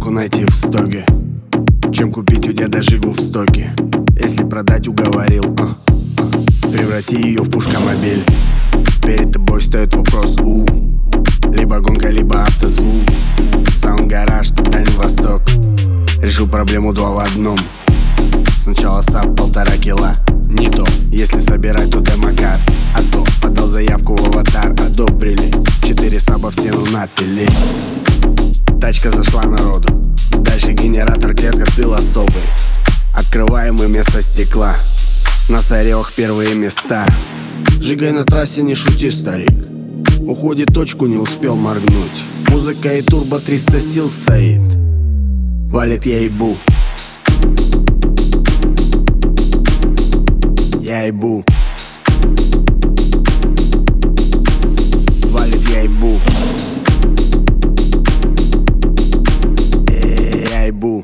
Галку найти в стоге, чем купить у деда Жигу в стоке. Если продать, уговорил, преврати ее в пушкомобиль. Перед тобой стоит вопрос, либо гонка, либо автозвук. Саунд-гараж, тут Дальний Восток. Решу проблему 2 в 1. Сначала САП 1,5 кило. Не то, если собирать, то демокар. А то подал заявку в аватар, одобрили. 4 саба в стену напили. Тачка зашла народу. Дальше генератор, клетка, тыл особый. Открываем мы место стекла. На Саревах первые места. Жигай на трассе, не шути, старик. Уходит точку, не успел моргнуть. Музыка и турбо 300 сил стоит. Валит, я ебу. Я ебу. Валит, я ебу. Я ебу.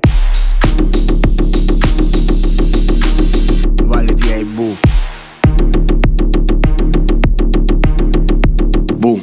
Валит, я ебу. Бу.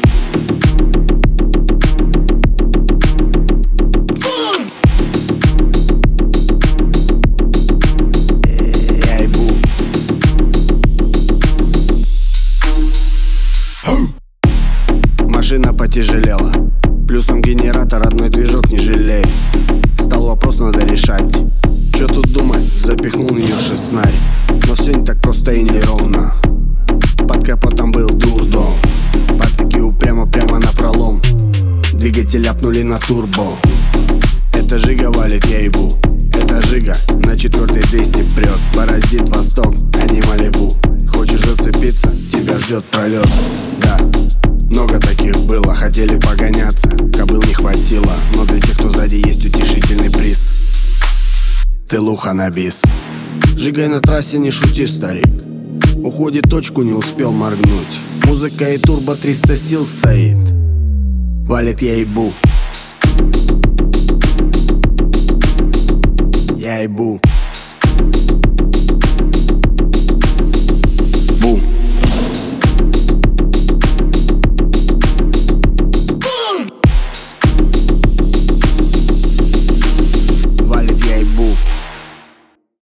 Машина потяжелела, плюсом генератор, одной движок не жалеет. Стал вопрос, надо решать. Чё тут думать, запихнул в неё шестнарь. Но все не так просто и неровно. Под капотом был дурдом. Пацики упрямо прямо напролом. Двигатель ляпнули на турбо. Это Жига валит, я ебу. Это Жига на 4-й 200 прет. Бороздит Восток, а не Малибу. Хочешь зацепиться, тебя ждет пролет. Да, много таких было, хотели погоняться, кобыл не хватило. Но для тех, кто сзади, есть утешительный приз. Тылуха на бис. Жигай на трассе, не шути, старик. Уходит точку, не успел моргнуть. Музыка и турбо 300 сил стоит. Валит, я ебу. Я ебу.